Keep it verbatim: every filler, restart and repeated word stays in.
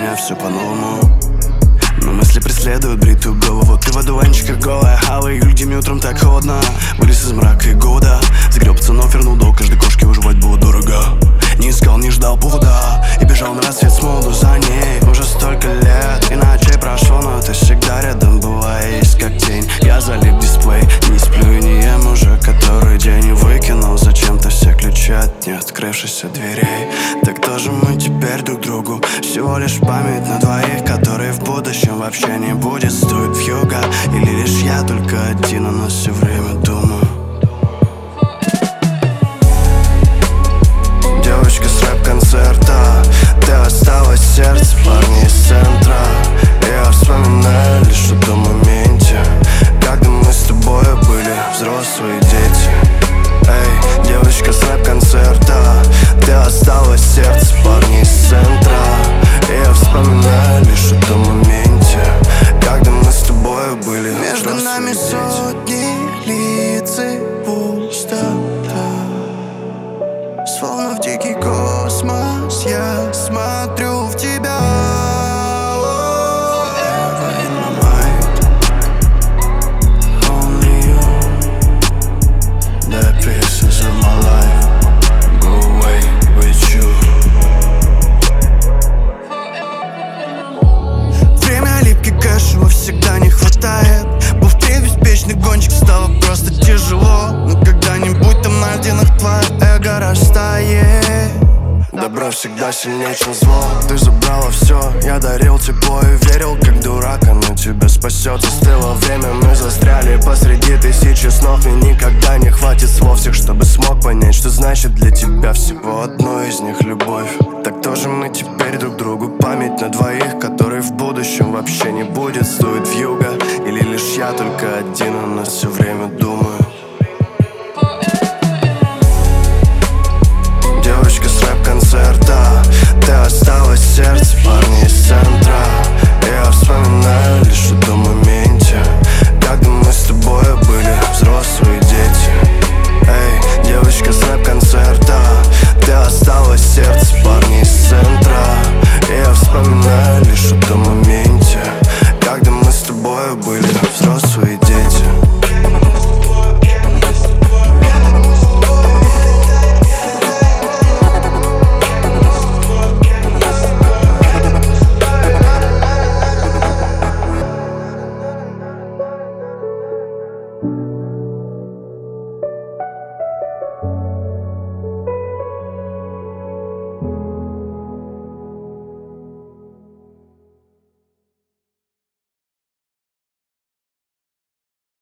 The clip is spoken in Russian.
меня все по-новому. Но мысли преследуют бритую голову. Ты в одуванчиках голая, а в июль, где мне утром так холодно. Вылез из мрака и года, сгреб пацанов, вернул долг. Каждой кошке выживать было дорого. Не искал, не ждал повода и бежал на рассвет с молоду за ней. Уже столько лет, и ночей прошло, но ты всегда рядом была, есть как тень. Я залип дисплей, не сплю и не ем уже который день. И выкинул зачем-то все ключи от не открывшихся дверей. Так кто же мы теперь друг другу? Всего лишь память на двоих, которые в будущем вообще не будет. Стоит вьюга, или лишь я только один, о нас все время думаю. Девочка с рэп-концерта, ты осталась в сердце, парни из центра. Я вспоминаю лишь о том моменте, когда мы с тобой были взрослые дети. Эй, девочка с рэп-концерта, ты осталась в сердце, парни из центра. Я вспоминаю лишь о том моменте, когда мы с тобой были между нами сотни лиц и пустота. Словно в дикий космос я смотрю в тебя. Ever in my mind, only you. The pieces of my life go away with you. Время липкий кэш, его всегда не хватает. Быстрее беспечный гонщик, стало просто тяжело. Но когда-нибудь там на динах твоя эго растает. Добро всегда сильнее, чем зло. Ты забрала все, я дарил тепло и верил, как дурак, оно тебя спасет. Застыло время, мы застряли посреди тысячи снов. Мне никогда не хватит слов всех, чтобы смог понять, что значит для тебя всего одно из них любовь. Так тоже мы теперь друг другу, память на двоих, которые в будущем вообще не будет. Стоит вьюга, или лишь я только один, о нас все время думаю. Девочка с рэп-концерта, ты осталась в сердце, парни из центра. Я вспоминаю лишь о